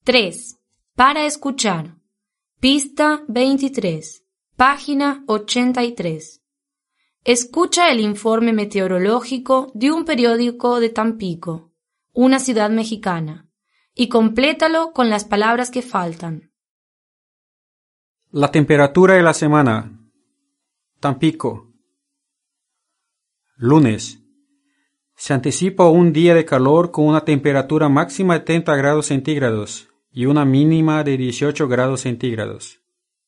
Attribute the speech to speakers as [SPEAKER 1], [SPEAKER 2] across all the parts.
[SPEAKER 1] 3. Para escuchar. Pista 23. Página 83. Escucha el informe meteorológico de un periódico de Tampico, una ciudad mexicana, y complétalo con las palabras que faltan.
[SPEAKER 2] La temperatura de la semana. Tampico. Lunes. Se anticipa un día de calor con una temperatura máxima de 30 grados centígrados y una mínima de 18 grados centígrados.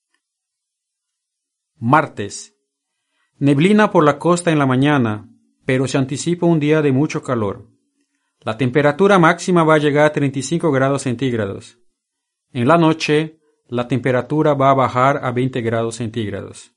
[SPEAKER 2] Martes. Neblina por la costa en la mañana, pero se anticipa un día de mucho calor. La temperatura máxima va a llegar a 35 grados centígrados. En la noche, la temperatura va a bajar a 20 grados centígrados.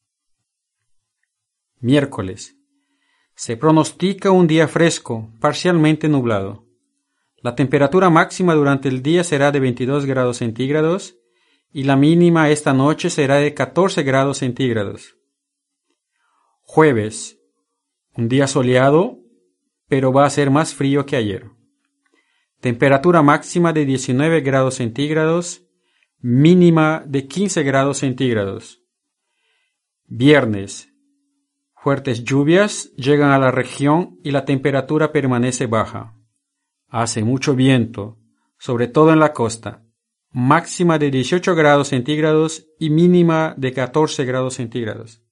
[SPEAKER 2] Miércoles. Se pronostica un día fresco, parcialmente nublado. La temperatura máxima durante el día será de 22 grados centígrados y la mínima esta noche será de 14 grados centígrados. Jueves. Un día soleado, pero va a ser más frío que ayer. Temperatura máxima de 19 grados centígrados, mínima de 15 grados centígrados. Viernes. Fuertes lluvias llegan a la región y la temperatura permanece baja. Hace mucho viento, sobre todo en la costa. Máxima de 18 grados centígrados y mínima de 14 grados centígrados.